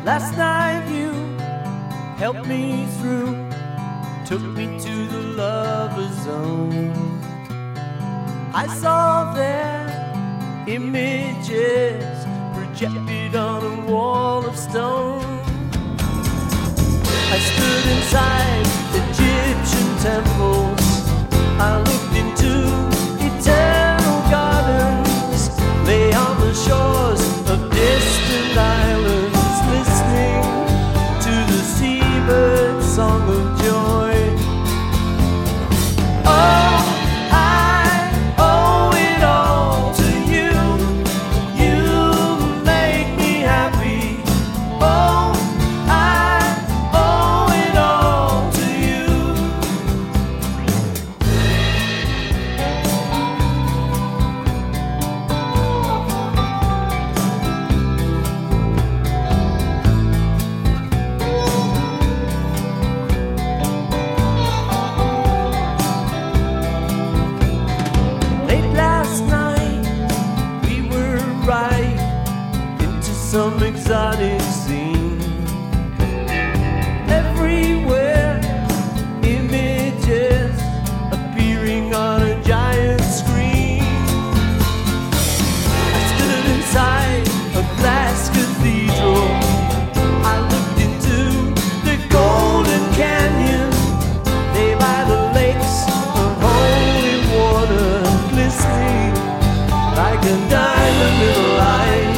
Last night you helped me through, took me to the lover zone. I saw their images projected on a wall of stone. I stood inside Egyptian temples, I looked into eternal gardens, lay on the shores of distant islands, listening to the seabird song of joy. Oh, I owe it all to you. You make me happy. Oh, I owe it all to you. Late last night, we were right into some exotic scene. Everywhere, images appearing on a giant screen. I stood inside a glass cathedral. I looked into the golden canyon, lay by the lakes of holy water, glistening like a diamond in the light.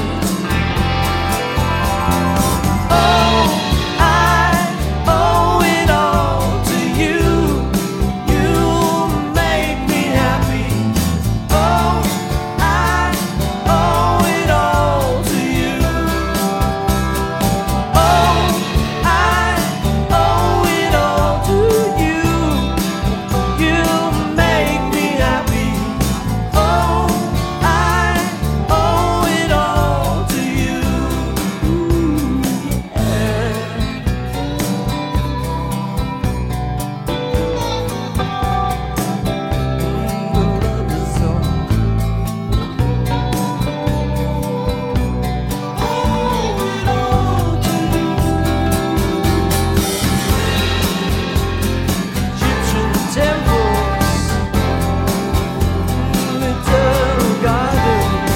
Oh, I owe it all to you. You make me happy. Oh, I owe it all to you. Oh, I owe it all to you. You make me happy. Oh, I owe it all to you. Egyptian temples, eternal gardens,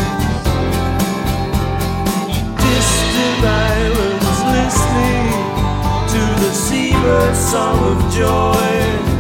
distant islands, listening to the seabird song of joy.